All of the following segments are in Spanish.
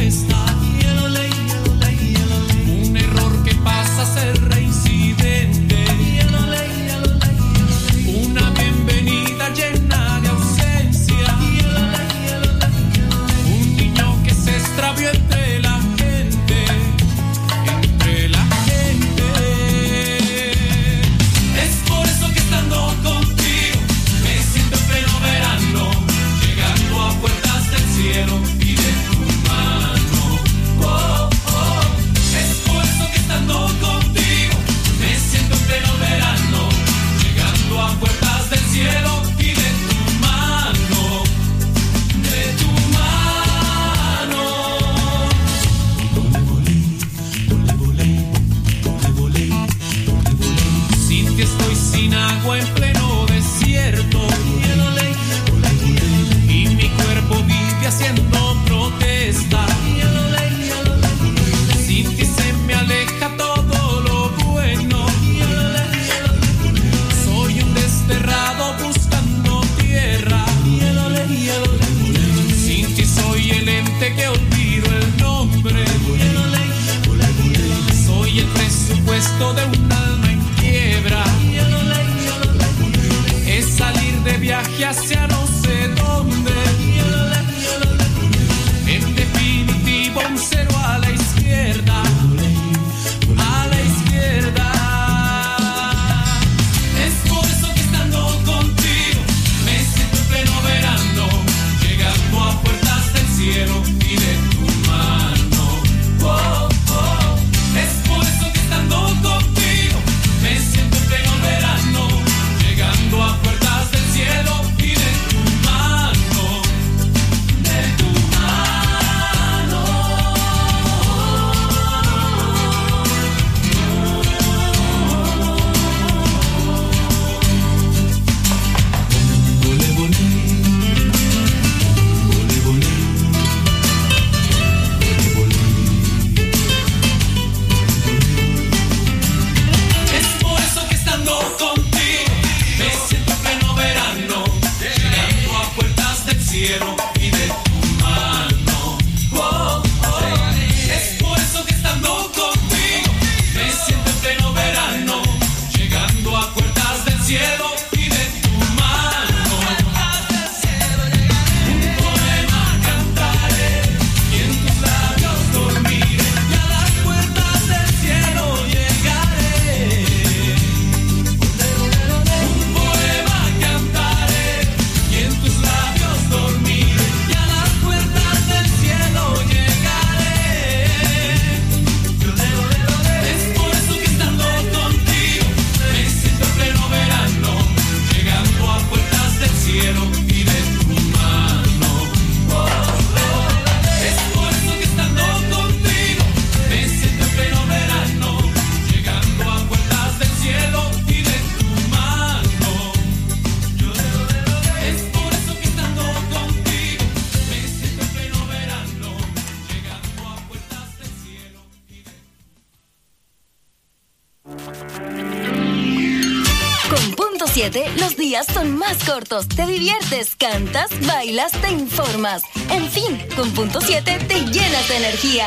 Los días son más cortos, te diviertes, cantas, bailas, te informas. En fin, con Punto 7 te llenas de energía.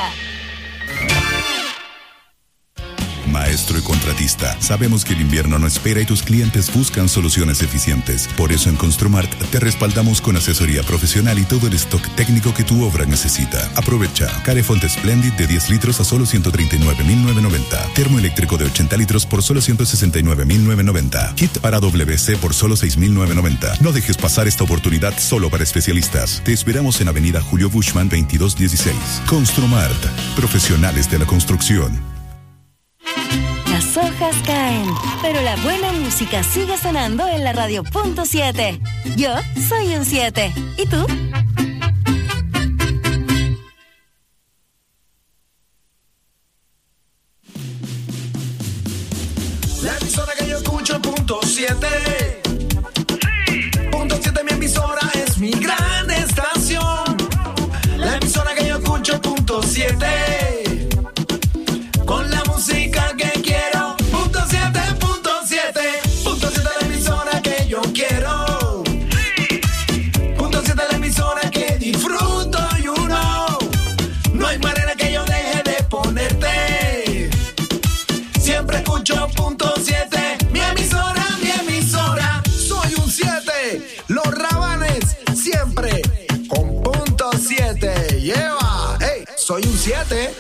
Maestro y contratista, sabemos que el invierno no espera y tus clientes buscan soluciones eficientes. Por eso en Construmart te respaldamos con asesoría profesional y todo el stock técnico que tu obra necesita. Aprovecha Carefont Splendid de 10 litros a solo 139,990. Termoeléctrico de 80 litros por solo 169,990. Kit para WC por solo 6,990. No dejes pasar esta oportunidad solo para especialistas. Te esperamos en Avenida Julio Bushman 2216. Construmart, profesionales de la construcción. Las hojas caen, pero la buena música sigue sonando en la radio Punto 7. Yo soy un 7. ¿Y tú? La emisora que yo escucho, Punto 7. Punto 7, mi emisora, es mi gran estación. La emisora que yo escucho, Punto 7. Con la música que quiero, Punto 7, Punto 7. Punto 7, la emisora que yo quiero. Punto 7, la emisora que disfruto, you know. No hay soy un 7.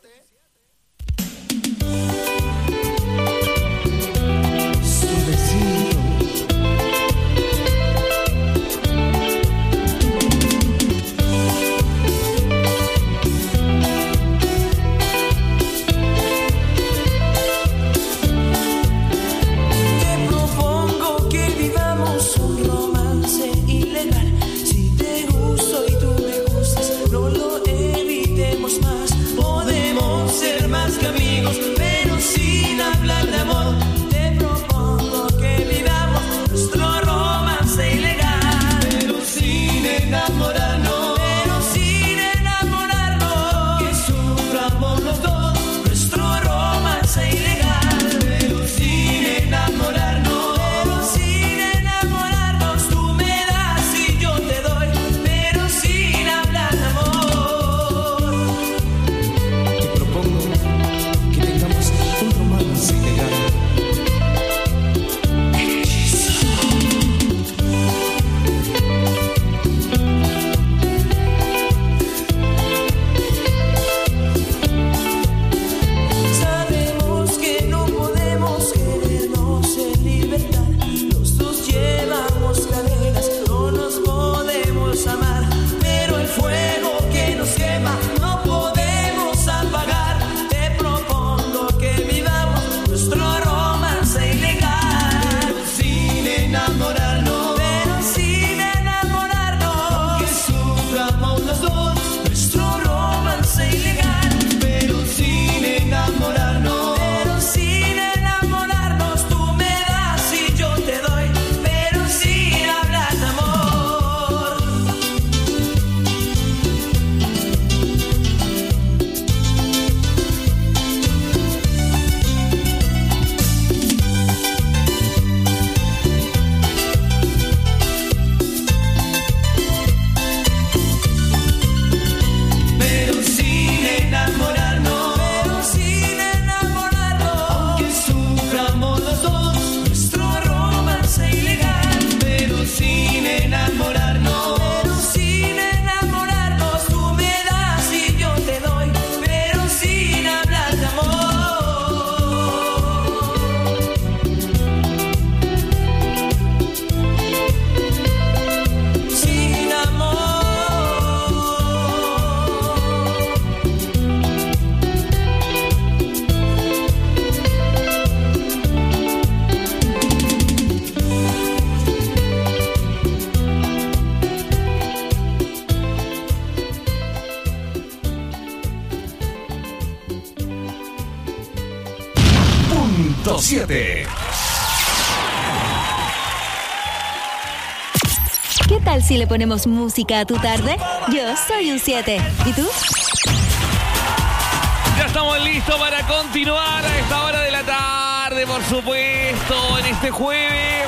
¿Qué tal si le ponemos música a tu tarde? Yo soy un 7. ¿Y tú? Ya estamos listos para continuar a esta hora de la tarde, por supuesto, en este jueves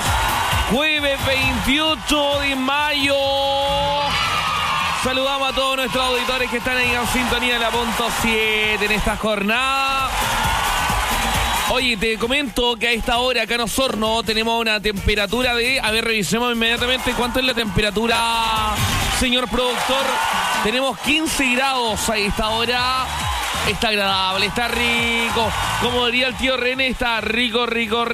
28 de mayo. Saludamos a todos nuestros auditores que están ahí en sintonía de la punto 7 en esta jornada. Oye, te comento que a esta hora acá en Osorno tenemos una temperatura de... A ver, revisemos inmediatamente cuánto es la temperatura, señor productor. Tenemos 15 grados a esta hora. Está agradable, está rico. Como diría el tío René, está rico.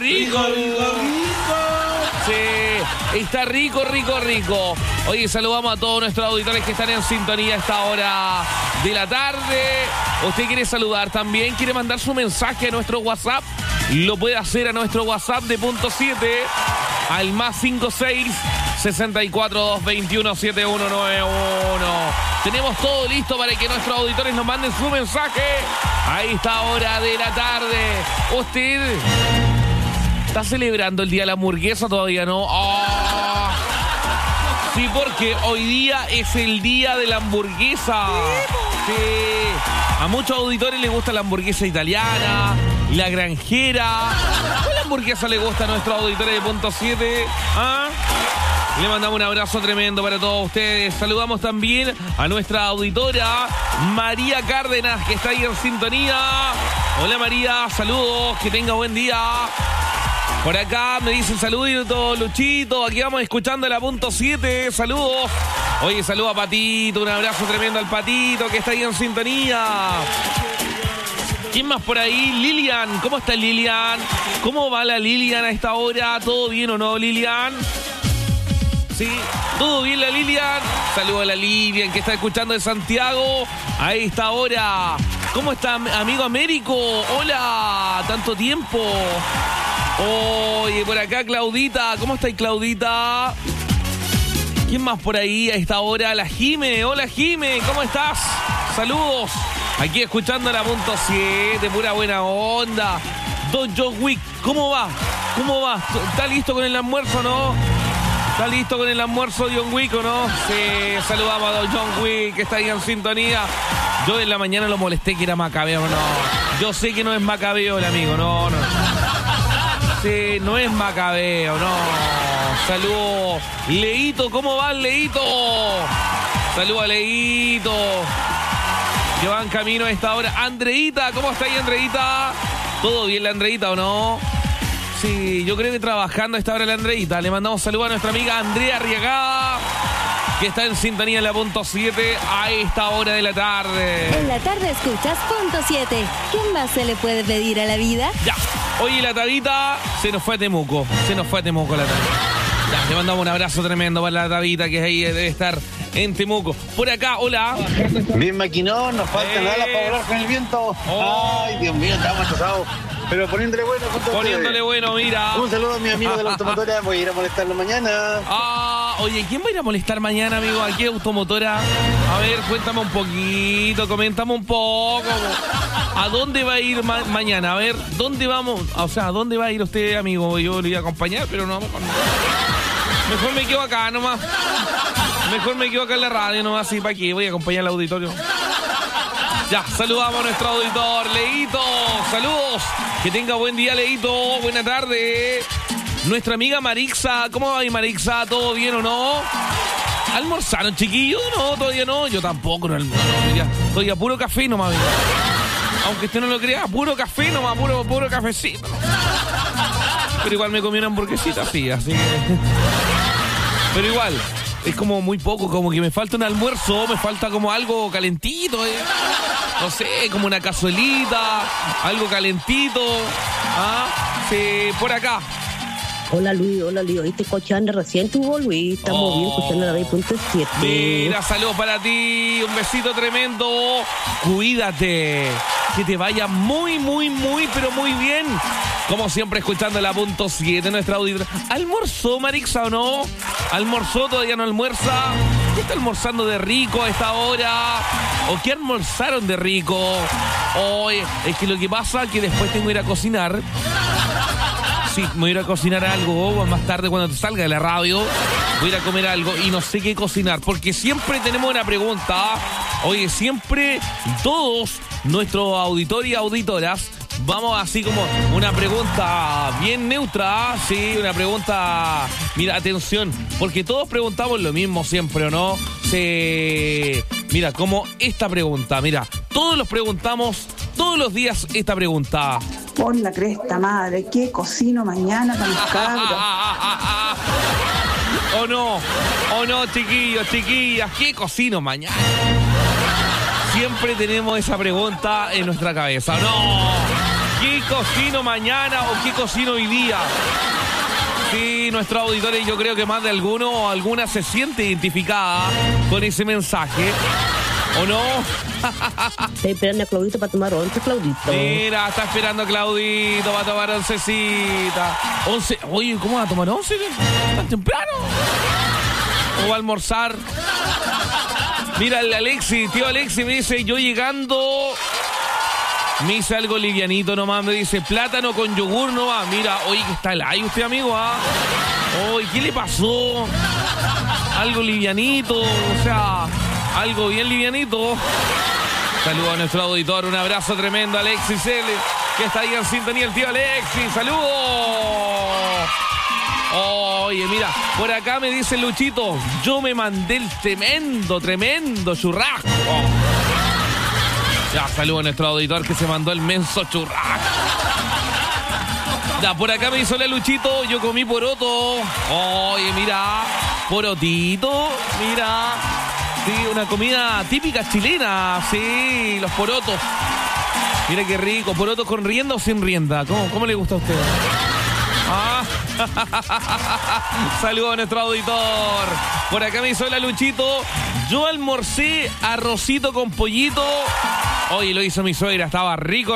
Sí, está rico. Oye, saludamos a todos nuestros auditores que están en sintonía a esta hora de la tarde. ¿Usted quiere saludar también? ¿Quiere mandar su mensaje a nuestro WhatsApp? Lo puede hacer a nuestro WhatsApp de punto 7 al más 56 64 221 7191. Tenemos todo listo para que nuestros auditores nos manden su mensaje a esta hora de la tarde. ¿Usted está celebrando el Día de la Hamburguesa? Todavía no. ¡Oh! Sí, porque hoy día es el Día de la Hamburguesa. Sí. A muchos auditores les gusta la hamburguesa italiana, la granjera. ¿Cuál hamburguesa le gusta a nuestros auditores de punto 7? ¿Ah? Le mandamos un abrazo tremendo para todos ustedes. Saludamos también a nuestra auditora María Cárdenas, que está ahí en sintonía. Hola María, saludos, que tenga buen día. Por acá me dicen saluditos, Luchito. Aquí vamos escuchando la punto 7. Saludos Oye, saludo a Patito, un abrazo tremendo al Patito que está ahí en sintonía. ¿Quién más por ahí? Lilian, ¿cómo está Lilian? ¿Cómo va la Lilian a esta hora? ¿Todo bien o no, Lilian? Sí, todo bien la Lilian. Saludo a la Lilian que está escuchando de Santiago a esta hora. ¿Cómo está, amigo Américo? Hola, tanto tiempo. Oye, por acá Claudita. ¿Cómo estáis, Claudita? ¿Quién más por ahí a esta hora? La Jime. Hola, Jime. ¿Cómo estás? Saludos. Aquí escuchando la punto 7. Pura buena onda. Don John Wick. ¿Cómo va? ¿Cómo va? ¿Está listo con el almuerzo, no? ¿Está listo con el almuerzo John Wick o no? Sí, saludamos a Don John Wick que está ahí en sintonía. Yo en la mañana lo molesté que era Macabeo, no. Yo sé que no es Macabeo el amigo, no. Sí, no es Macabeo, no. Saludos. Leito, ¿cómo va Leito? Saludos a Leito. Que van camino a esta hora. Andreita, ¿cómo está ahí, Andreita? ¿Todo bien la Andreita o no? Sí, yo creo que trabajando a esta hora la Andreita. Le mandamos saludos a nuestra amiga Andrea Arriagada, que está en sintonía en la punto 7 a esta hora de la tarde. En la tarde escuchas punto 7. ¿Qué más se le puede pedir a la vida? Ya. Oye, la Tabita se nos fue a Temuco. Se nos fue a Temuco la Tabita. Ya, le mandamos un abrazo tremendo para la Tabita, que ahí debe estar en Temuco. Por acá, hola. Bien, maquinón, nos faltan alas para volar con el viento. Ay, Dios mío, estamos atrasados. Pero poniéndole bueno, poniéndole bueno, mira. Un saludo a mi amigo de la automotora, voy a ir a molestarlo mañana. Oye, ¿quién va a ir a molestar mañana, amigo? ¿A qué automotora? A ver, cuéntame un poquito, coméntame un poco. ¿A dónde va a ir mañana? A ver, ¿dónde vamos? O sea, ¿a dónde va a ir usted, amigo? Yo le voy a acompañar, pero no, mejor me quedo acá nomás. Mejor me quedo acá en la radio nomás, así para qué voy a acompañar al auditorio. Ya, saludamos a nuestro auditor, Leito. Saludos. Que tenga buen día, Leito. Buena tarde. Nuestra amiga Marixa. ¿Cómo va, Marixa? ¿Todo bien o no? ¿Almorzaron, chiquillos? No, todavía no. Yo tampoco. No, ya. Estoy a puro café nomás, amigo. Aunque usted no lo crea, puro café nomás, puro cafecito. Pero igual me comí una hamburguesita, sí, así que... Pero igual, es como muy poco, como que me falta un almuerzo, me falta como algo calentito, no sé, como una cazuelita, algo calentito. Sí, por acá. Hola Luis, ¿viste escuchando recién tuvo Luis? Estamos bien escuchando la punto 7. Mira, saludos para ti, un besito tremendo. Cuídate, que te vaya muy, pero muy bien. Como siempre, escuchando la punto 7, nuestra auditora. ¿Almorzó, Marixa, o no? ¿Almorzó? ¿Todavía no almuerza? ¿Qué está almorzando de rico a esta hora? ¿O qué almorzaron de rico? Oye, es que lo que pasa es que después tengo que ir a cocinar. Sí, me voy a ir a cocinar algo más tarde cuando te salga de la radio. Voy a ir a comer algo y no sé qué cocinar, porque siempre tenemos una pregunta. Oye, siempre todos nuestros auditores y auditoras vamos así como una pregunta bien neutra, sí, una pregunta, mira, atención, porque todos preguntamos lo mismo siempre, ¿o no? Mira, como esta pregunta, mira, todos los preguntamos todos los días esta pregunta. Por la cresta madre, ¿qué cocino mañana con los cabros? ¿O no, chiquillos, chiquillas? ¿Qué cocino mañana? Siempre tenemos esa pregunta en nuestra cabeza. ¡No! ¿Qué cocino mañana o qué cocino hoy día? Sí, nuestros auditores, yo creo que más de alguno o alguna se siente identificada con ese mensaje. ¿O no? Estoy esperando a Claudito para tomar once, Claudito. Mira, está esperando a Claudito para tomar oncecita. 11. Oye, ¿cómo va a tomar once? ¿Tan temprano? ¿O va a almorzar? Mira, el Alexi, tío Alexi me dice, yo llegando... Me dice algo livianito nomás, me dice plátano con yogur nomás. Mira, oye, que está el ay usted, amigo, Oye, ¿qué le pasó? Algo livianito, o sea, algo bien livianito. Saludos a nuestro auditor, un abrazo tremendo, Alexis L, que está ahí en sintonía, el tío Alexis. ¡Saludos! Oye, mira, por acá me dice Luchito, yo me mandé el tremendo churrasco. Ya, saludo a nuestro auditor que se mandó el menso churrasco. Ya, por acá me hizo la Luchito, yo comí poroto. Oye, mira, Porotito, mira. Sí, una comida típica chilena. Sí, los porotos. Mira qué rico. ¿Porotos con rienda o sin rienda? ¿Cómo le gusta a usted? Ah. Saludos a nuestro auditor. Por acá me hizo la Luchito. Yo almorcé arrocito con pollito. Hoy lo hizo mi suegra. Estaba rico.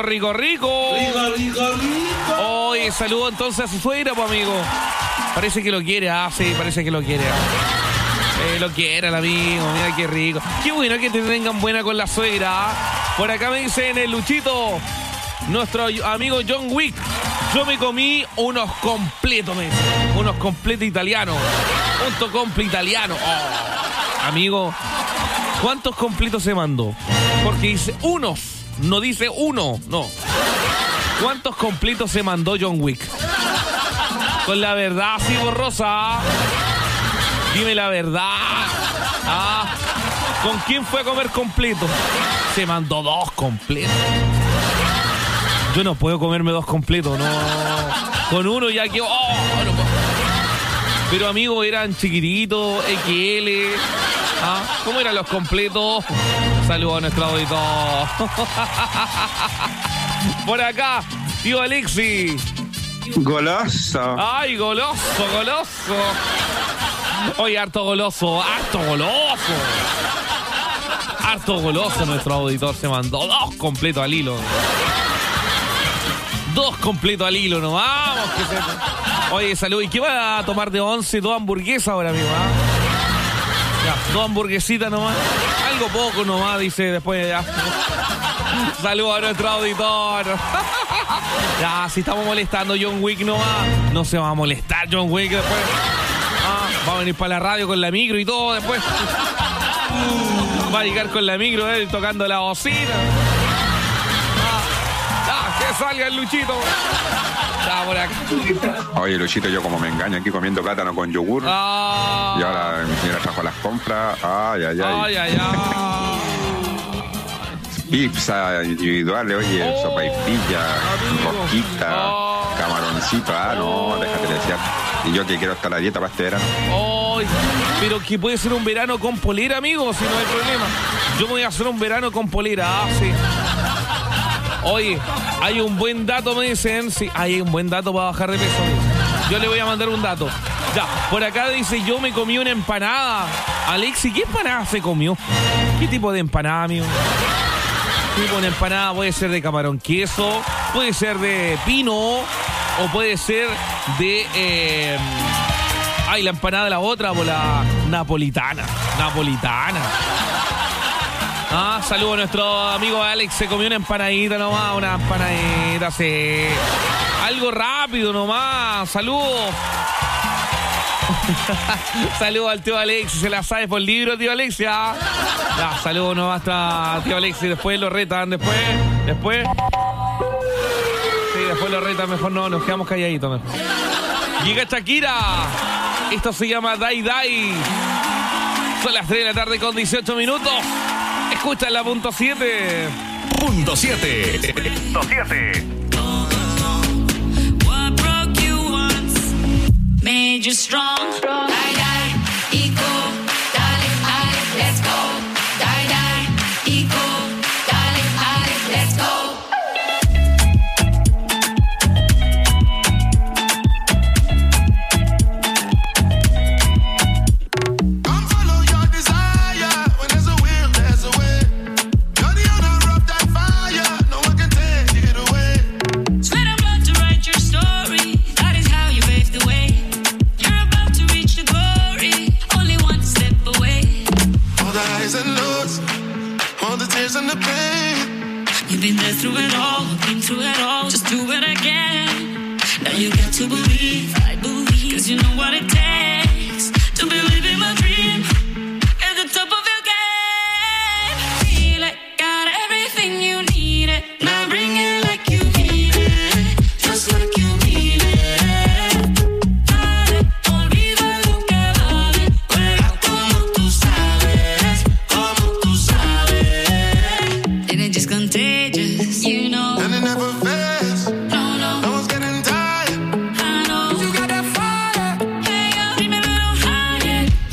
Oye, saludo entonces a su suegra, pues, amigo. Parece que lo quiere. Sí, parece que lo quiere. Lo quiere el amigo. Mira qué rico. Qué bueno que te tengan buena con la suegra. Por acá me dicen el Luchito, nuestro amigo John Wick. Yo me comí unos completos, me dice. Unos completos italianos. Un tocomple italiano. Oh, amigo, ¿cuántos completos se mandó? Porque dice unos, no dice uno, no. ¿Cuántos completos se mandó John Wick? Con la verdad, así borrosa. Dime la verdad. ¿Con quién fue a comer completo? Se mandó 2 completos. Yo no puedo comerme 2 completos, no. Con uno ya que... no puedo. Pero, amigos, eran chiquititos, XL. ¿Cómo eran los completos? Saludos a nuestro auditor. Por acá, tío Alexi. Goloso. Ay, goloso. Oye, harto goloso. Nuestro auditor se mandó 2 completos al hilo. 2 completos al hilo, no vamos. Oye, salud. ¿Y qué va a tomar de 11? 2 hamburguesas ahora, amigo. Ya, 2 hamburguesitas nomás. Algo poco nomás, dice después. Ya. Saludos a nuestro auditor. Ya, si estamos molestando John Wick nomás. No se va a molestar John Wick después. Va a venir para la radio con la micro y todo después. Va a llegar con la micro él tocando la bocina. Que salga el Luchito. Ya, por acá. Oye, Luchito, yo como me engaño aquí comiendo plátano con yogur. Y ahora mi señora trajo las compras. Ay. Pizza individuales, oye, sopa y pilla, rosquita, camaroncito. No, déjate de decir. Y yo que quiero estar a dieta para este verano. Pero que puede ser un verano con polera, amigo, si no hay problema. Yo voy a hacer un verano con polera, sí. Oye, hay un buen dato, me dicen. Sí, hay un buen dato para bajar de peso. Yo le voy a mandar un dato. Ya, por acá dice, yo me comí una empanada. Alexi, ¿qué empanada se comió? ¿Qué tipo de empanada, amigo? Tipo de empanada puede ser de camarón queso, puede ser de pino, o puede ser de... la empanada de la otra, por la napolitana. Saludos a nuestro amigo Alex. Se comió una empanadita nomás, una empanadita, sí. Algo rápido nomás. Saludos. Saludos al tío Alex. Se la sabe por el libro, tío Alex. Ya, saludos nomás a tío Alex. Después lo retan, después. Sí, después lo retan. Mejor no, nos quedamos calladitos. Mejor. Llega Shakira. Esto se llama Dai Dai. Son las 3 de la tarde con 18 minutos. Escucha la punto 7. Punto 7. What broke you once made you strong. Die, die, equal, darling, let's go. Die, die, equal, darling, let's go. You've been there through it all, been through it all. Just do it again. Now you got to believe, I believe, 'cause you know what it takes to believe in my dream. At the top of your game, feel it, got everything you need it. Now bring it like you need it, just like you need it. Dale, olvida lo que vale, juega como tú sabes, como tú sabes. And it just contagious, you know. And it never fails. No, no. No one's getting tired. I know. You got that fire. Hey, yo, bring me a little higher.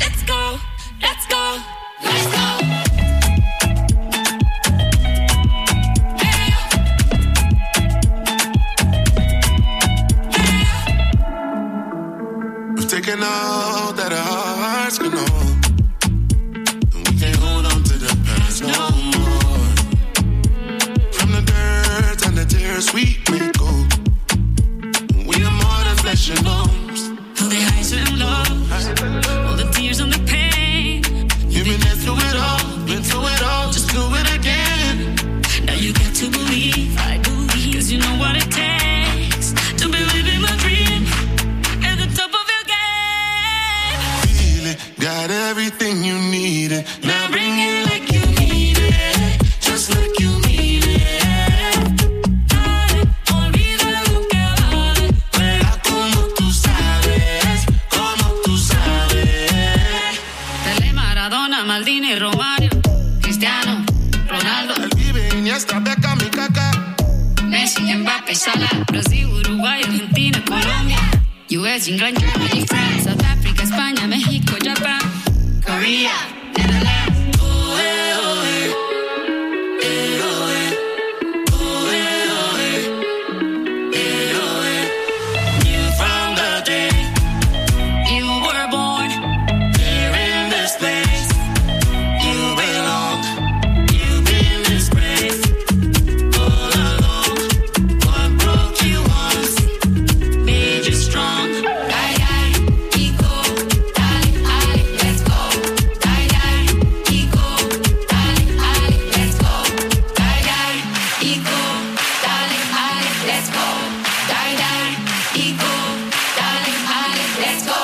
to believe, I believe, 'cause you know what it takes to be living my dream at the top of your game. Feel it, got everything you needed. Now bring it like you need it, just like you need it. Dale, olvida lo que vale, juega como tú sabes, como tú sabes. Pelé, Maradona, Maldini, Romario, Cristiano, Ronaldo, El Vive, Iniesta, Beckham, mi caca. Messi, Mbappé, Salah, Brasil, Uruguay, Argentina, Colombia, US, England, Germany, France, South Africa, España, México, Japón, Korea, Netherlands. Oh, oh, knew from the day you were born here in this place. You belong, you've been disgraced all along. What broke you once made you strong. Ay, ay, Kiko, dale, ay, let's go. Ay, ay, Kiko, dale, ay, let's go. Ay, ay, Kiko, dale, ay, let's go. Ay, ay, Kiko, dale, ay, let's go.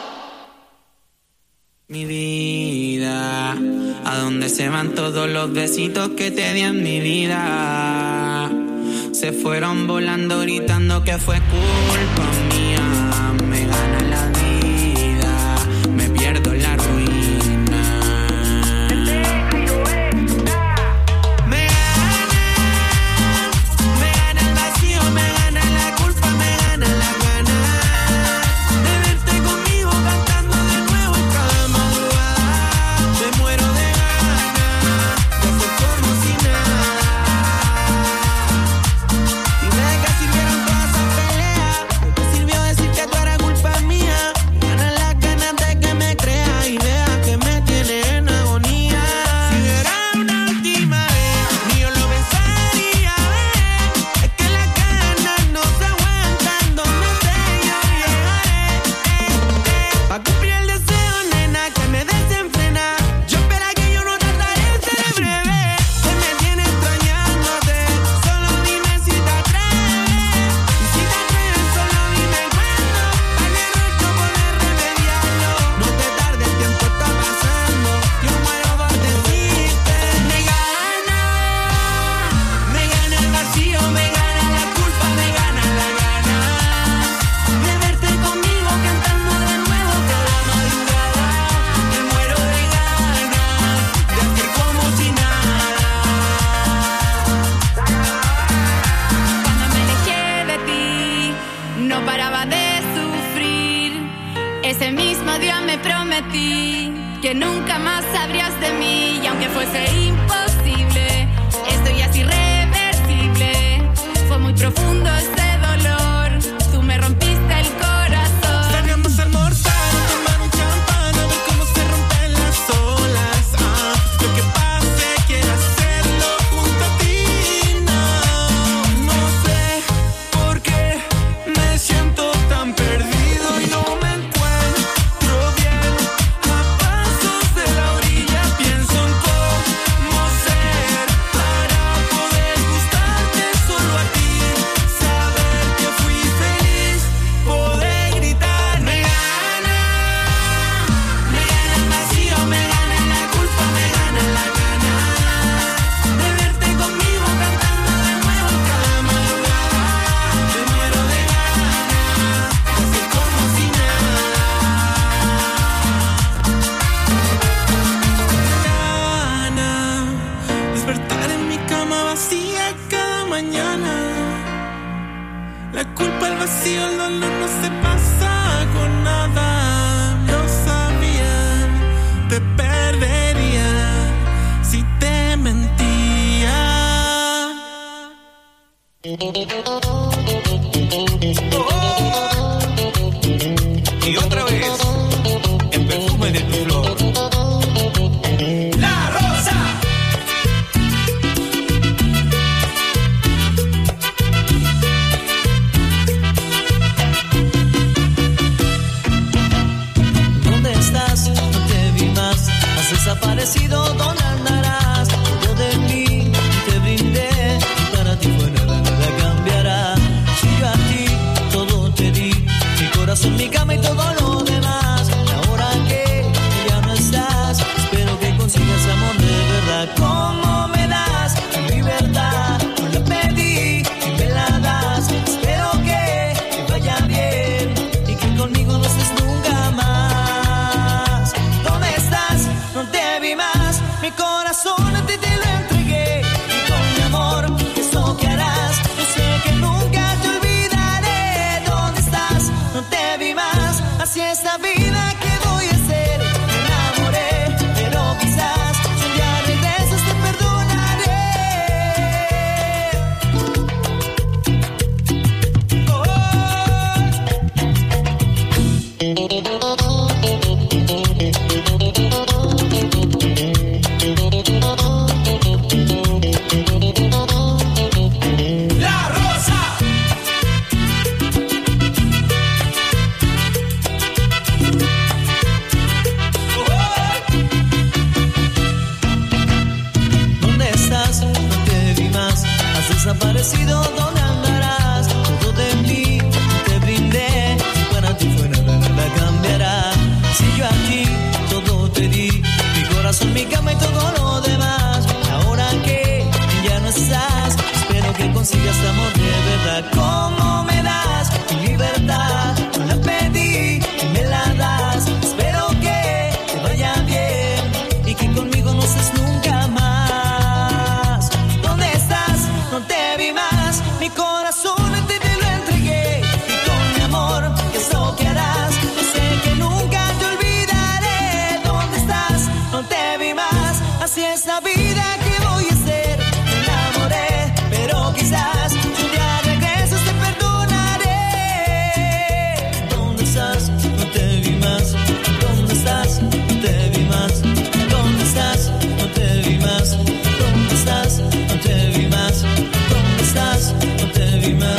Mi vida, ¿a dónde se van todos los besitos que te di en mi vida? Se fueron volando gritando que fue culpa mía. Me gana la vida, me pierdo en la ruina. Me gana el vacío, me gana la culpa, me gana la gana de verte conmigo cantando de nuevo en cada madrugada. Me muero de ganas de ser como si nada. Dime de qué sirvieron todas esas peleas, de qué sirvió decir que tú eras culpa mía. Gana las ganas de que me creas y veas que me tienes en agonía. Si hubiera una última vez, ni yo lo pensaría, es que las ganas no se aguantan, donde esté yo llegaré, pa' cumplir el deseo, nena, que me desenfrena. Yo espera que yo no trataré de ser breve, que me tiene extrañándote. Solo dime si te atreves, y si te atreves solo dime cuándo, pa' que rocho poder remediarlo. No te tardes, el tiempo está pasando, yo muero por decirte. Me gana el vacío, me gana la culpa, me gana la gana de verte conmigo cantando de nuevo cada madrugada. Me muero de ganas de hacer como si nada. Cuando me alejé de ti, no paraba de sufrir. Ese mismo día me prometí que nunca más sabrías de mí. Y aunque fuese imposible, esto ya es irreversible. Fue muy profundo ese dolor, tú me rompiste el corazón. Salgamos a almorzar, tomar un champán, a ver cómo se rompen las olas. Lo que pase, quiero hacerlo junto a ti. No sé por qué me siento tan perdido y no me encuentro bien. A pasos de la orilla pienso en cómo ser para poder gustarte solo a ti. Saber que fui feliz, poder gritar. Me gana el vacío, me gana la culpa, me gana la gana de verte conmigo cantando de nuevo cada madrugada. Me muero de ganas de hacer como si nada. Gana despertar en mi cama vacía cada mañana. La culpa, el vacío, el dolor no se pasa con nada. Lo sabía, te perdería si te mentía. Y otra vez, el perfume de tu flor. La Rosa. ¿Dónde estás? No te vi más. Has desaparecido, ¿dónde andarás? Yo de mí te brindé desaparecido, ¿dónde andarás? Todo de ti te brindé, para ti fue nada cambiará. Si yo a ti todo te di, mi corazón, mi cama y todo lo demás. Ahora que ya no estás, espero que consigas amor de verdad. ¿Cómo me das tu libertad? No la pedí y me la das. Espero que te vaya bien y que conmigo no estés nunca más. ¿Dónde estás? No te vi más. Mi corazón te lo entregué y con mi amor, ¿qué es lo que harás? Yo sé que nunca te olvidaré. ¿Dónde estás? No te vi más. Así es la vida que voy a hacer. Me enamoré, pero quizás un día regreses, te perdonaré. ¿Dónde estás? No te vi más. ¿Dónde estás? No te vi más. ¿Dónde estás? No te vi más. ¿Dónde estás? No te vi más. ¿Dónde estás? No te vi más.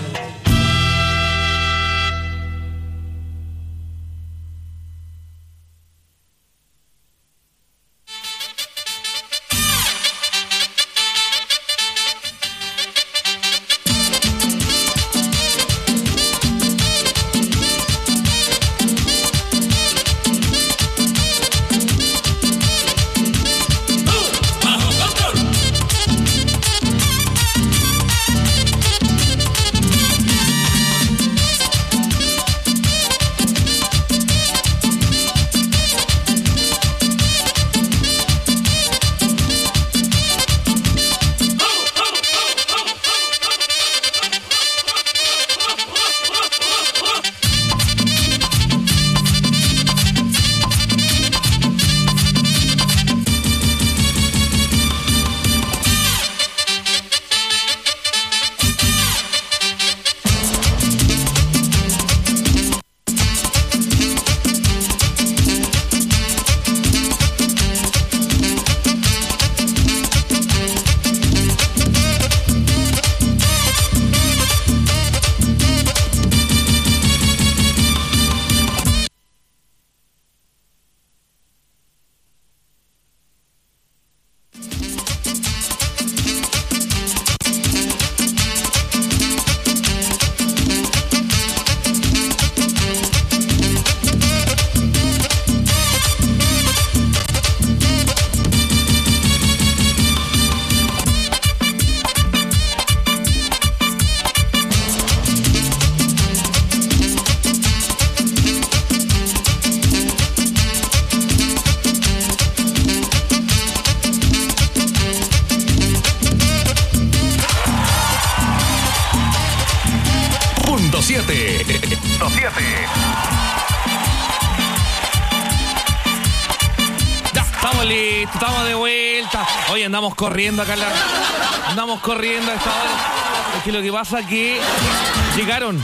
Estamos de vuelta. Hoy andamos corriendo acá andamos corriendo a esta hora. Es que lo que pasa es que llegaron.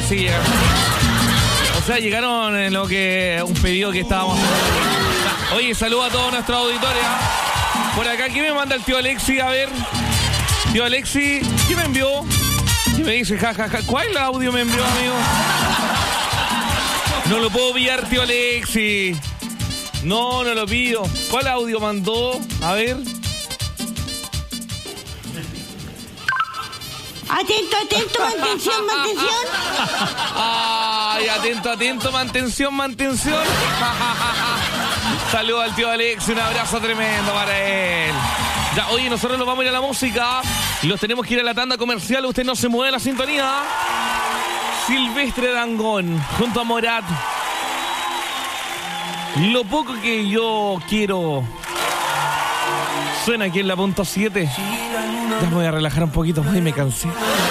O sea, llegaron en lo que un pedido que estábamos haciendo. Oye, saludo a todos nuestros auditores. Por acá, ¿quién me manda el tío Alexi? A ver. Tío Alexi, ¿qué me envió? ¿Qué me dice? Jajaja. ¿Cuál audio me envió, amigo? No lo puedo pillar, tío Alexi. No lo pido. ¿Cuál audio mandó? A ver. Atento, mantención. Ay, atento, mantención. Saludos al tío Alex, un abrazo tremendo para él. Ya, oye, nosotros nos vamos a ir a la música y los tenemos que ir a la tanda comercial. Usted no se mueve la sintonía. Silvestre Dangond, junto a Morat. Lo poco que yo quiero suena aquí en la punto 7. Ya me voy a relajar un poquito más y me cansé.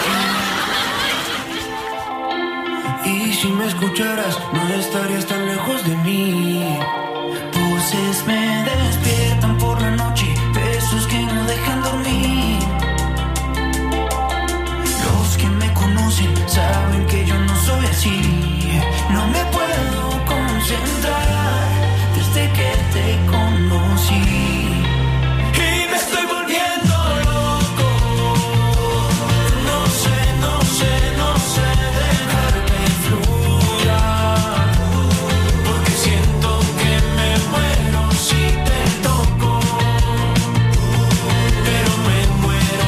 Y si me escucharas, no estarías tan lejos de mí. Voces me despiertan por la noche, besos que no dejan dormir. Los que me conocen saben que yo no soy así. No me puedo concentrar desde que te conocí. Y me estoy volviendo loco. No sé dejarme fluir. Porque siento que me muero si te toco. Pero me muero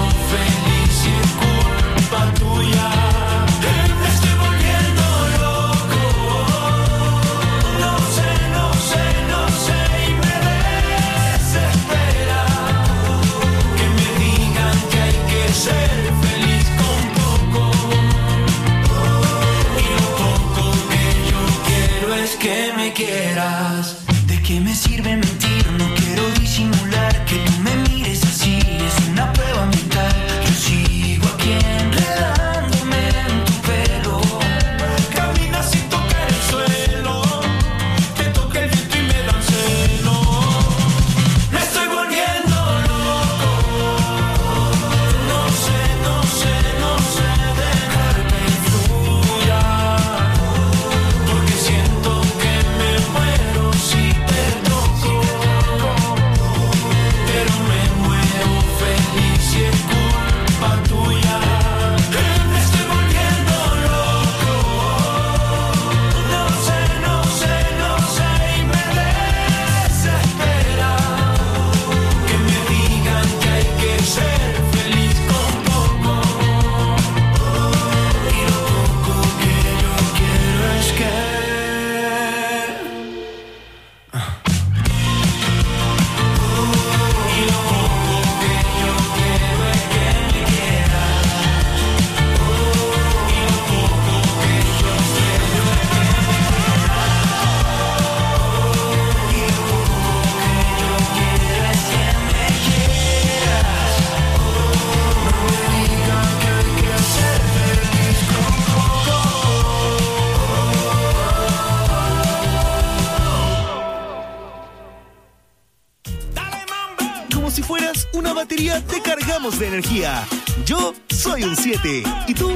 batería te cargamos de energía. Yo soy un 7. ¿Y tú?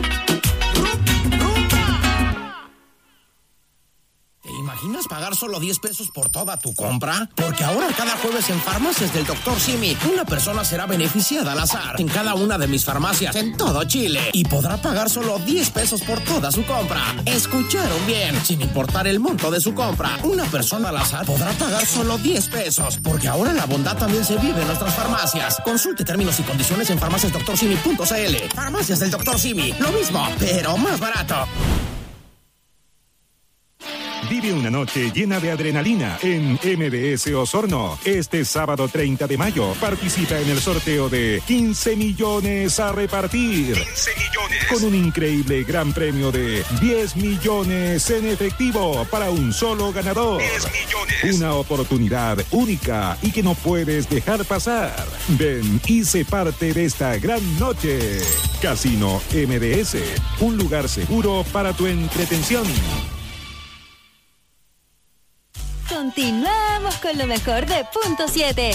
¿Te imaginas pagar solo 10 pesos por toda tu compra? Porque ahora cada jueves en Farmacias del Dr. Simi, una persona será beneficiada al azar en cada una de mis farmacias en todo Chile y podrá pagar solo 10 pesos por toda su compra. Escucharon bien, sin importar el monto de su compra, una persona al azar podrá pagar solo 10 pesos, porque ahora la bondad también se vive en nuestras farmacias. Consulte términos y condiciones en farmaciasdoctorsimi.cl. Farmacias del Dr. Simi, lo mismo, pero más barato. Vive una noche llena de adrenalina en MBS Osorno. Este sábado 30 de mayo participa en el sorteo de 15 millones a repartir. 15 millones. Con un increíble gran premio de 10 millones en efectivo para un solo ganador. 10 millones. Una oportunidad única y que no puedes dejar pasar. Ven y sé parte de esta gran noche. Casino MBS, un lugar seguro para tu entretención. Continuamos con lo mejor de Punto 7.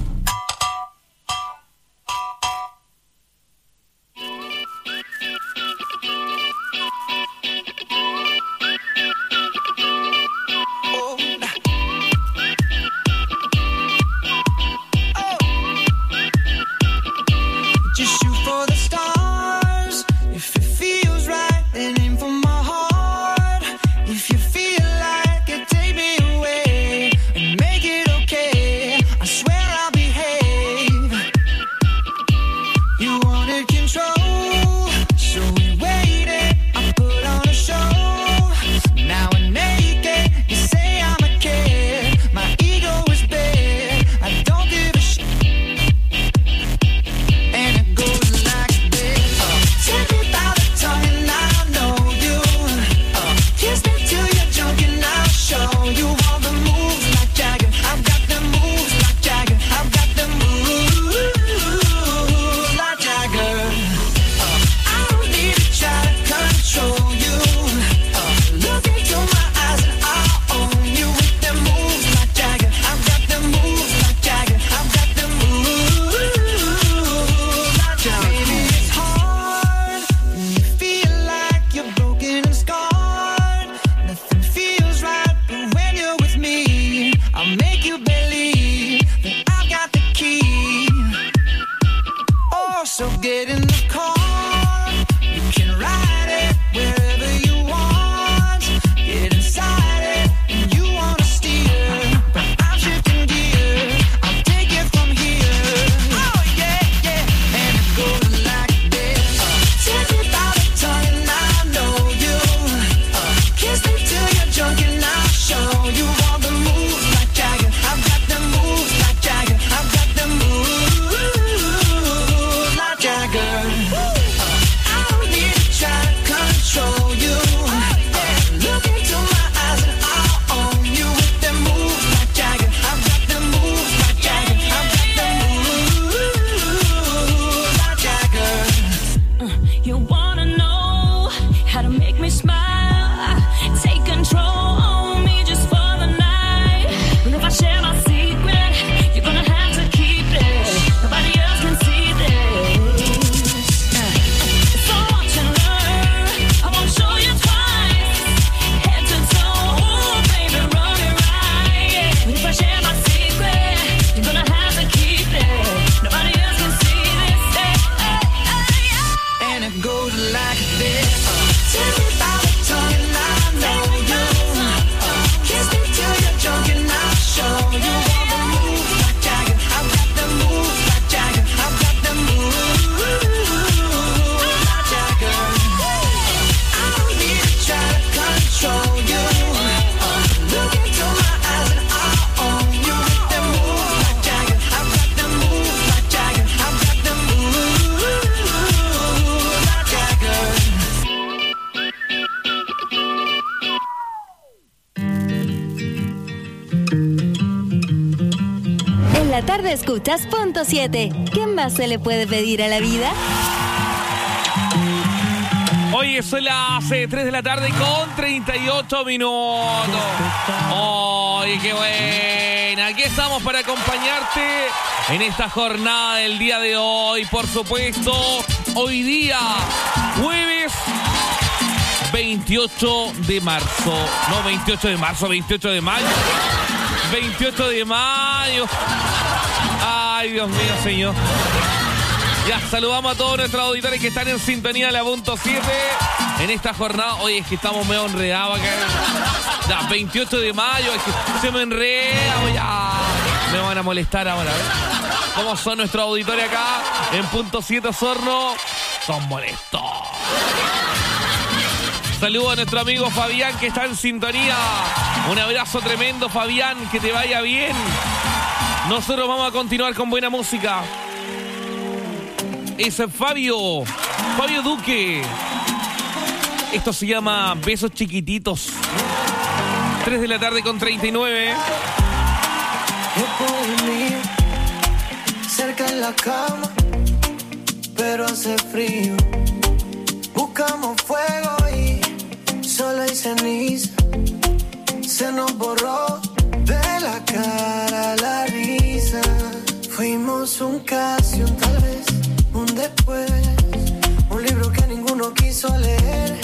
Escuchas Punto 7. ¿Qué más se le puede pedir a la vida? Oye, son las 3 de la tarde con 38 minutos. Oye, qué bueno. bien, aquí estamos para acompañarte en esta jornada del día de hoy. Por supuesto, hoy día, jueves 28 de marzo. No, 28 de marzo, 28 de mayo. 28 de mayo. Ay, Dios mío, señor. Ya, saludamos a todos nuestros auditores que están en sintonía de la punto 7 en esta jornada. Oye, es que estamos medio enredados acá. Ya, 28 de mayo, es que se me enreda, ya. Me van a molestar ahora, ¿ves? ¿Cómo son nuestros auditores acá en punto 7 Osorno? Son molestos. Saludos a nuestro amigo Fabián que está en sintonía. Un abrazo tremendo, Fabián, que te vaya bien. Nosotros vamos a continuar con buena música. Es Fabio Duque. Esto se llama Besos Chiquititos. 3 de la tarde con 39. Cerca en la cama, pero hace frío. Buscamos fuego y solo hay ceniza. Se nos borró de la cara la risa. Fuimos un casi, un tal vez, un después. Un libro que ninguno quiso leer.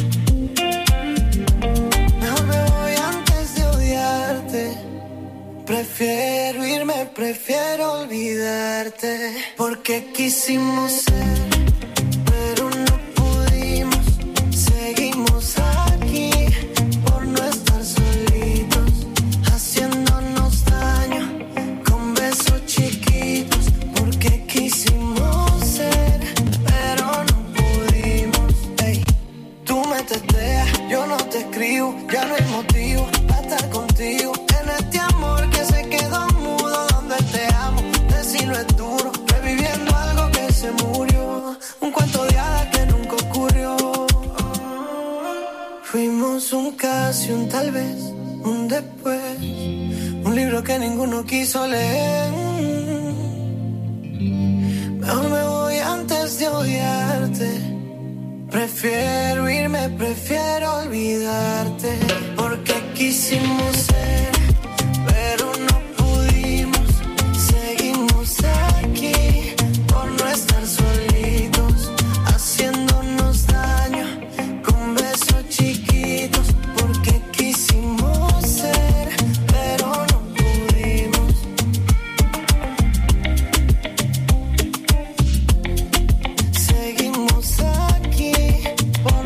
Mejor me voy antes de odiarte. Prefiero irme, prefiero olvidarte. Porque quisimos ser, pero no pudimos. Seguimos aquí por no estar solitos, haciéndonos daño con besos chiquitos. Porque quisimos ser, pero no pudimos. Ey, tú me testeas, yo no te escribo. Ya no hay motivo para estar contigo en este amor que se quedó mudo. Donde te amo, decirlo es duro. Reviviendo algo que se murió, un cuento de hadas que nunca ocurrió. Fuimos un casi, un tal vez, un después. Un libro que ninguno quiso leer. Mejor me voy antes de odiarte. Prefiero irme, prefiero olvidarte. Porque quisimos ser, pero no pudimos. Seguimos aquí por no estar solitos, haciéndonos daño con besos chiquitos. Porque quisimos ser, pero no pudimos. Seguimos aquí por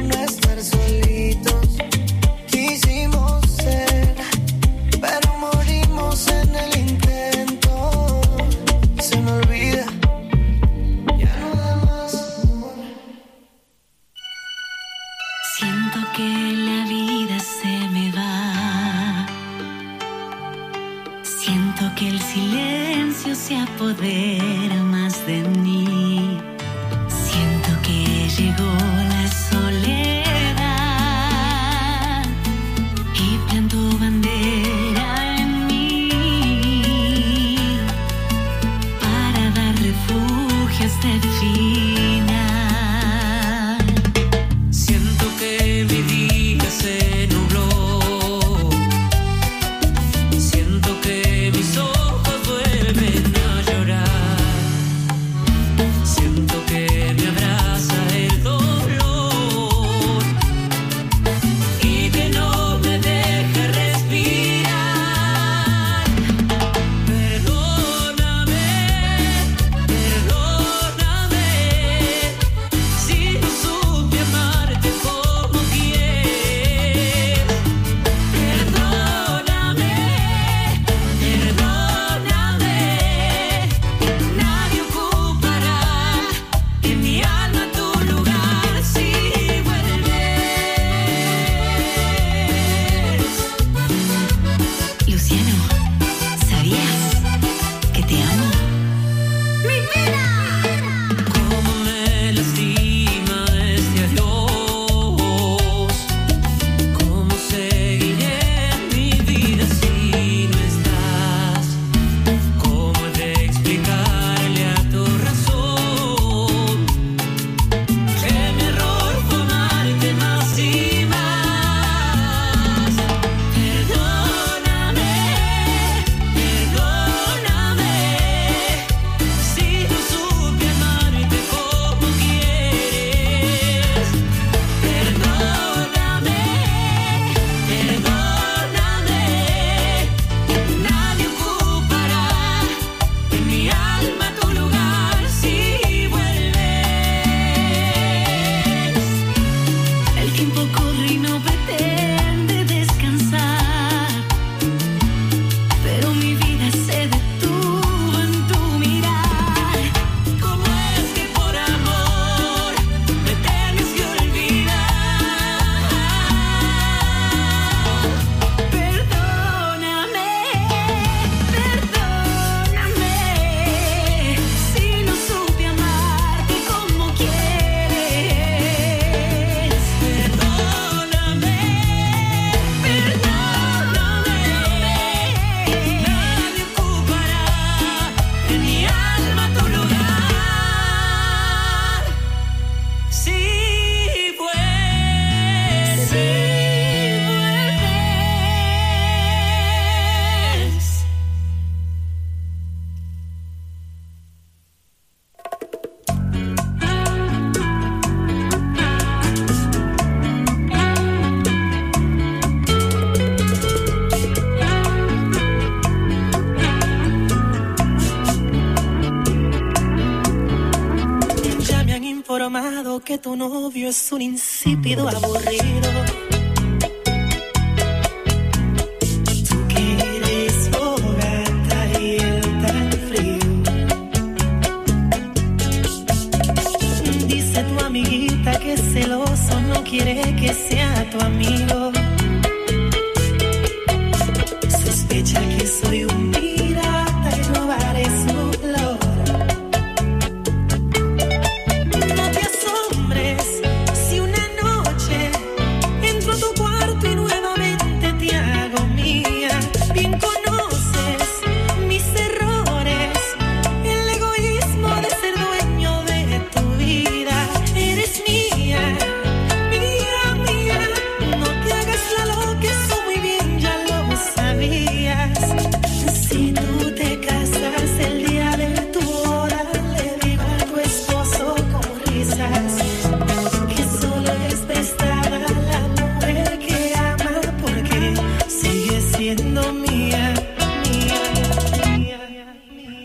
pensado que tu novio es un insípido aburrido. Tú que eres fogata y él tan frío. Dice tu amiguita que es celoso, no quiere que sea tu amigo. Sospecha que soy un pirata y robaré su flor. No te asombres si una noche entro a tu cuarto y nuevamente te hago mía. Bien conoces mis errores, el egoísmo de ser dueño de tu vida. Eres mía, mía, mía. No te hagas la loca, eso muy bien ya lo sabías. Si tú te casas el día de tu boda, le digo a tu esposo con risas que solo es prestada la mujer que ama, porque sigue siendo mía, mía, mía, mía.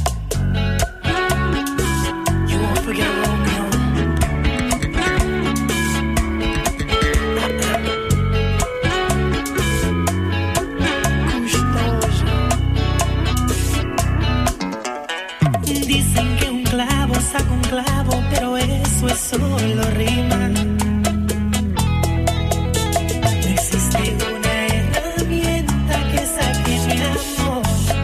You won't forget Romeo. Dicen que un clavo saca un clavo, pero eso es solo rima. No existe una herramienta que saque mi amor.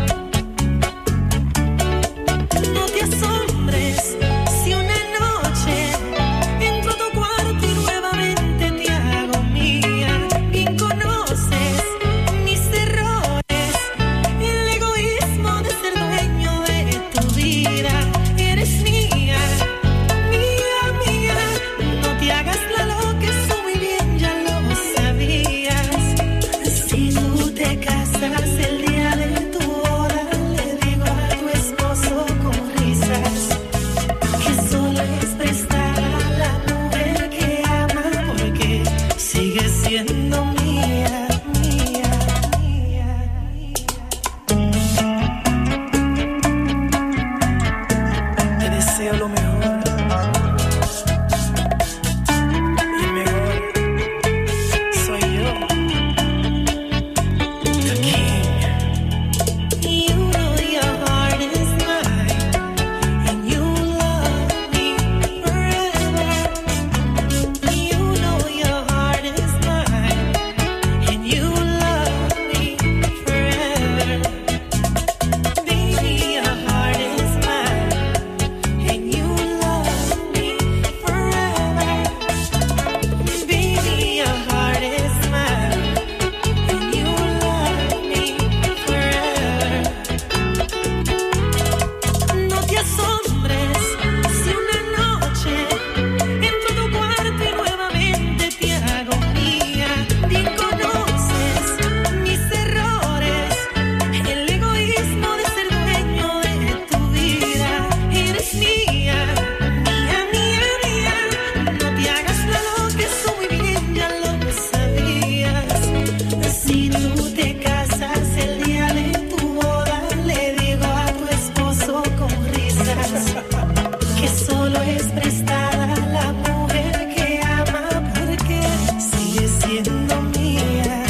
No te asombres si una noche entro a tu cuarto y nuevamente te hago mía. Bien conoces mis errores, el egoísmo de ser dueño de tu vida. Eres mía, mía, mía. No te hagas la loca, eso muy bien ya lo sabías. Si tú te casas el día de tu boda, le digo a tu esposo con risas que solo es prestada la mujer que ama, porque sigue siendo mía, mía, mía, mía. Te deseo lo mejor. Y el mejor soy yo. The king. You know your heart is mine, and you love me forever. You know your heart is mine, and you love me forever. Baby, your heart is mine, and you love me forever. Baby, your heart is mine, and you love me forever. No te asombres si una noche entro a tu cuarto y nuevamente te hago mía. Bien conoces mis errores, el egoísmo de ser dueño de tu vida. Eres mía, mía, mía, mía. No te hagas la loca, eso muy bien ya lo sabías. Si tú te casas el día de tu boda, le digo a tu esposo con risas que solo es prestada la mujer que ama, porque sigue siendo mía.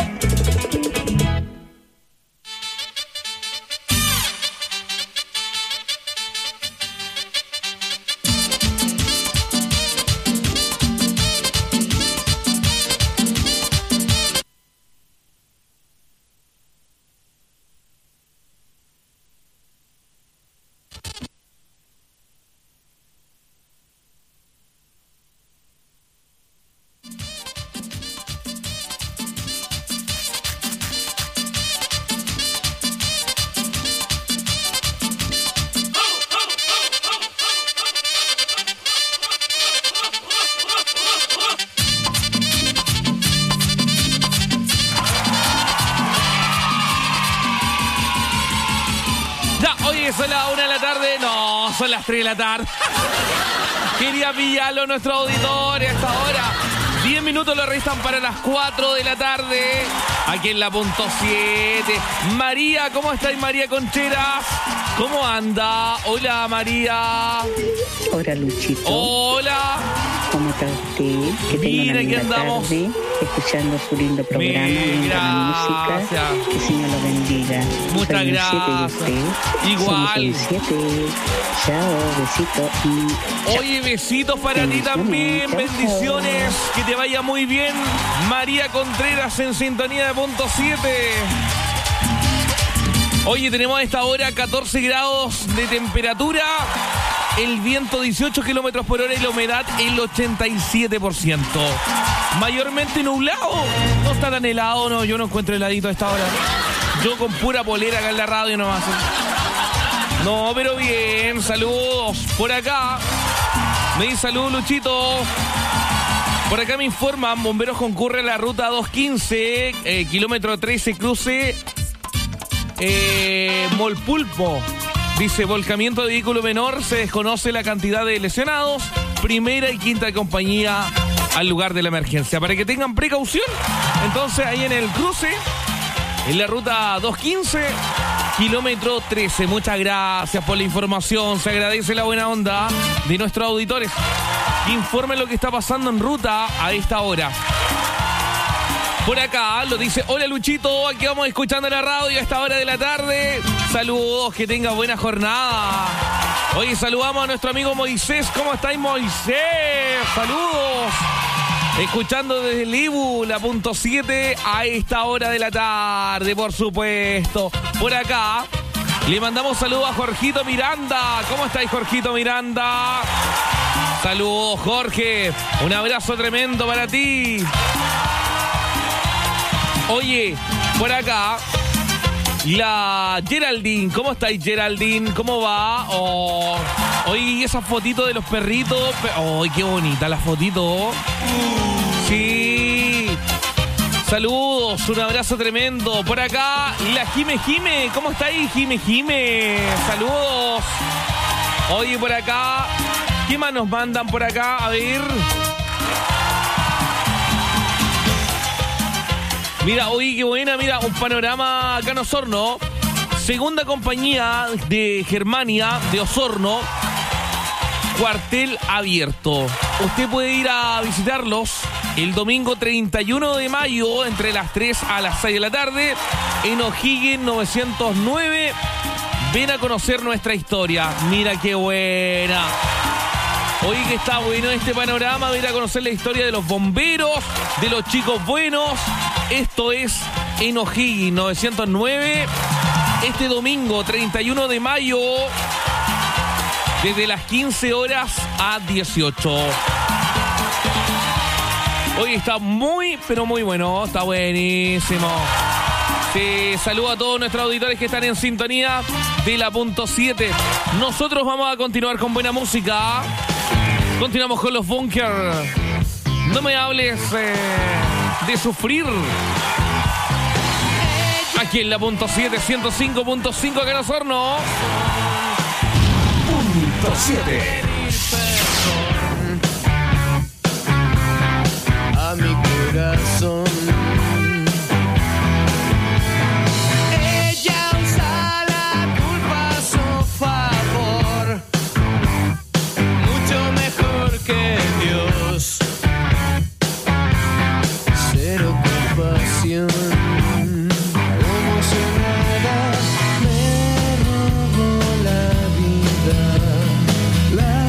Son las 1 de la tarde. No, son las 3 de la tarde. Quería pillarlo nuestro auditorio a esta hora. 10 minutos lo restan para las 4 de la tarde. Aquí en la punto 7. María, ¿cómo estáis, María Concheras? ¿Cómo anda? Hola, María. Hola, Luchito. Hola. está usted? Que tenga Mira, una aquí linda andamos. tarde, escuchando su lindo programa, linda música. Que el Señor lo bendiga. Muchas Soy un gracias. 7 de usted. Igual. Somos un 7. Chao, besito. Oye, besitos para ti también, bendiciones, que te vaya muy bien. María Contreras en sintonía de punto 7. Oye, tenemos a esta hora 14 grados de temperatura, el viento 18 kilómetros por hora y la humedad el 87%. Mayormente nublado, no está tan helado, no, yo no encuentro heladito a esta hora. Yo con pura polera acá en la radio nomás. No, pero bien, saludos. Por acá, me dice saludos, Luchito. Por acá me informan, bomberos concurren a la ruta 215, kilómetro 13, cruce Molpulpo. Dice, volcamiento de vehículo menor, se desconoce la cantidad de lesionados. Primera y quinta compañía al lugar de la emergencia. Para que tengan precaución, entonces ahí en el cruce, en la ruta 215, kilómetro 13. Muchas gracias por la información. Se agradece la buena onda de nuestros auditores que informen lo que está pasando en ruta a esta hora. Por acá lo dice, hola Luchito, aquí vamos escuchando la radio a esta hora de la tarde. Saludos, que tenga buena jornada. Hoy saludamos a nuestro amigo Moisés. ¿Cómo estáis, Moisés? Saludos. Escuchando desde el Ibu, la punto 7 a esta hora de la tarde, por supuesto. Por acá le mandamos saludos a Jorgito Miranda. ¿Cómo estáis, Jorgito Miranda? Saludos, Jorge. Un abrazo tremendo para ti. Oye, por acá, la Geraldine. ¿Cómo estáis, Geraldine? ¿Cómo va? Oh, oye, esa fotito de los perritos. ¡Ay, qué bonita la fotito! Sí. Saludos, un abrazo tremendo. Por acá, la Jime. ¿Cómo estáis, Jime? Saludos. Oye, por acá, ¿qué más nos mandan por acá? A ver. Mira, oye, qué buena, mira, un panorama acá en Osorno. Segunda compañía de Germania, de Osorno, cuartel abierto. Usted puede ir a visitarlos el domingo 31 de mayo, entre las 3 a las 6 de la tarde, en O'Higgins 909. Ven a conocer nuestra historia. Mira qué buena. Oye, que está bueno este panorama, ven a conocer la historia de los bomberos, de los chicos buenos. Esto es en O'Higgins 909, este domingo 31 de mayo, desde las 15 horas a 18. Hoy está muy, pero muy bueno, está buenísimo. Sí, saludo a todos nuestros auditores que están en sintonía de la punto 7. Nosotros vamos a continuar con buena música. Continuamos con los Bunkers. No me hables de sufrir. Aquí en la punto 7, 105.5 acá en Osorno. Punto 7. A mi corazón. Ella usa la culpa a su favor, mucho mejor que Dios. Cero compasión. Como si nada me robó la vida. La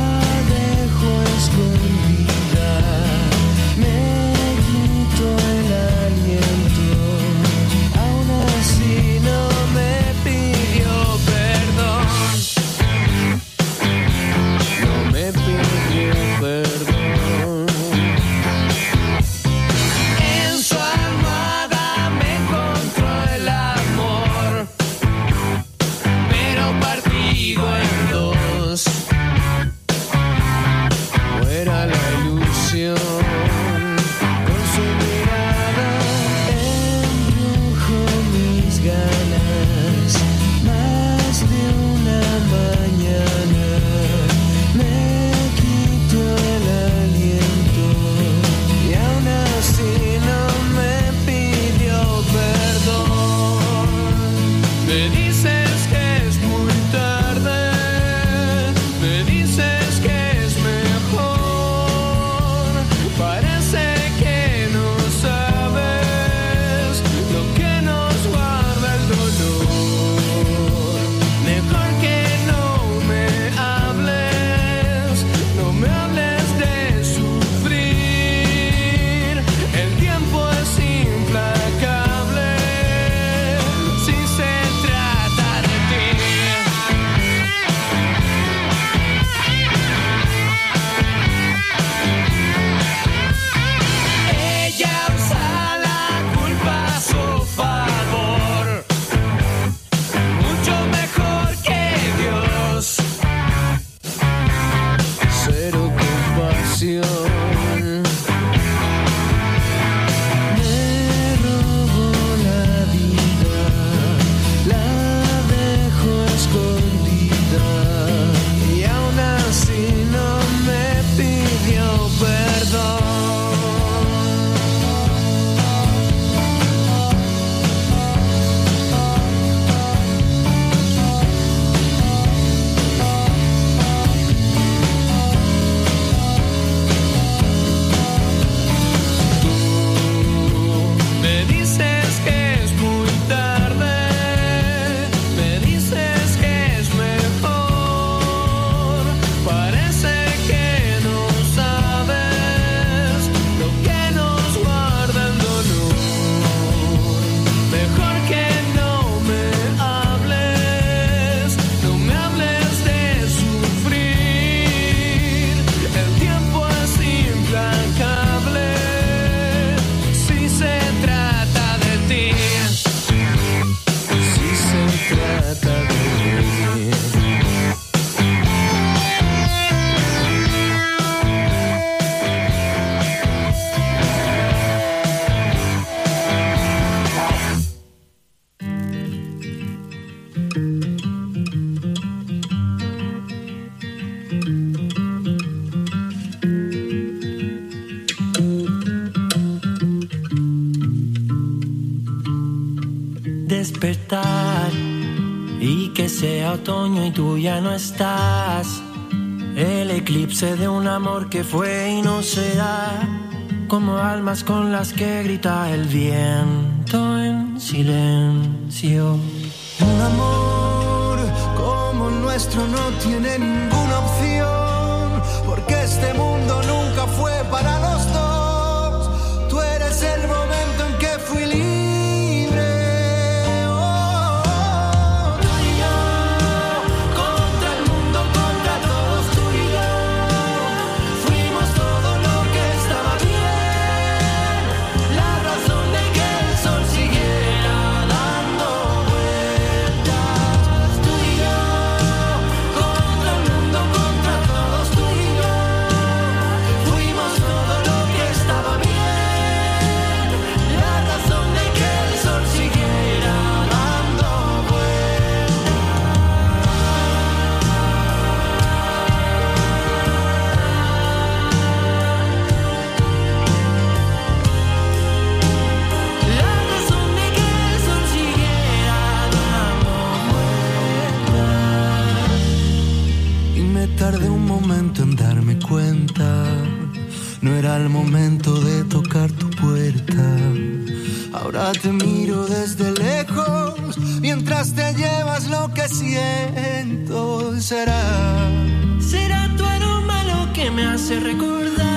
Despertar y que sea otoño y tú ya no estás. El eclipse de un amor que fue y no será, como almas con las que grita el viento en silencio. Un amor como el nuestro no tiene ninguna opción, porque este mundo nunca fue para los dos. Tú eres el momento en que fui libre. Tardé un momento en darme cuenta, no era el momento de tocar tu puerta. Ahora te miro desde lejos, mientras te llevas lo que siento. Será tu aroma lo que me hace recordar